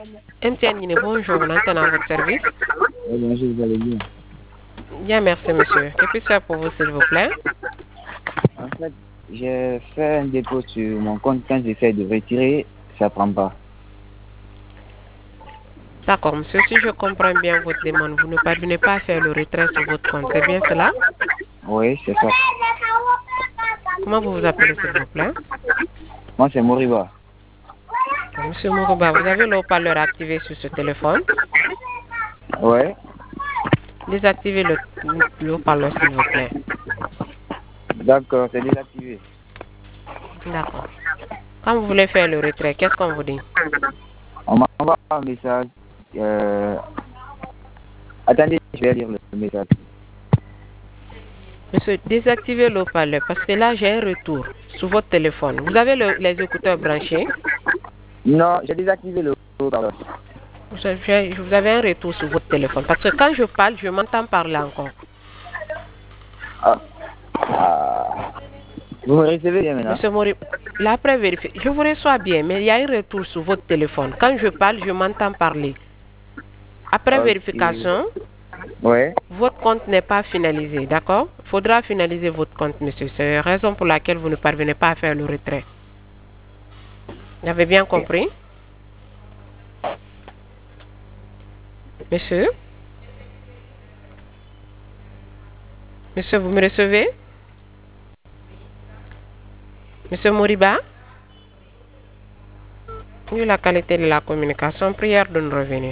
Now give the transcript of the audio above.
MTN Guinée, bonjour, on entend à votre service. Oui, bonjour, vous allez bien? Bien, merci, monsieur. Que puis-je faire pour vous, s'il vous plaît? En fait, j'ai fait un dépôt sur mon compte. Quand j'essaie de retirer, ça prend pas. D'accord, monsieur, si je comprends bien votre demande, vous ne parvenez pas à faire le retrait sur votre compte, c'est bien cela? Oui, c'est ça. Comment vous vous appelez, s'il vous plaît? Moi, c'est Moriba. Monsieur Mourouba, vous avez le haut-parleur activé sur ce téléphone? Ouais, Désactivez le haut-parleur, s'il vous plaît. d'accord, c'est désactivé. D'accord. Quand vous voulez faire le retrait, qu'est-ce qu'on vous dit? On m'envoie un message. euh, Attendez, je vais lire le message. Monsieur, désactivez le haut-parleur parce que là, j'ai un retour sur votre téléphone. Vous avez les écouteurs branchés? Non, j'ai désactivé le haut-parleur. Vous avez un retour sur votre téléphone parce que quand je parle, je m'entends parler encore. Ah. Ah. Vous me recevez bien maintenant? Monsieur Mori, là, après vérifier, je vous reçois bien, mais il y a un retour sur votre téléphone. Quand je parle, je m'entends parler. Après Ok. vérification, Ouais. votre compte n'est pas finalisé, d'accord? Il faudra finaliser votre compte, monsieur. C'est la raison pour laquelle vous ne parvenez pas à faire le retrait. Vous avez bien compris? Monsieur? Monsieur, vous me recevez? Monsieur Moriba? Vu la qualité de la communication, prière de nous revenir.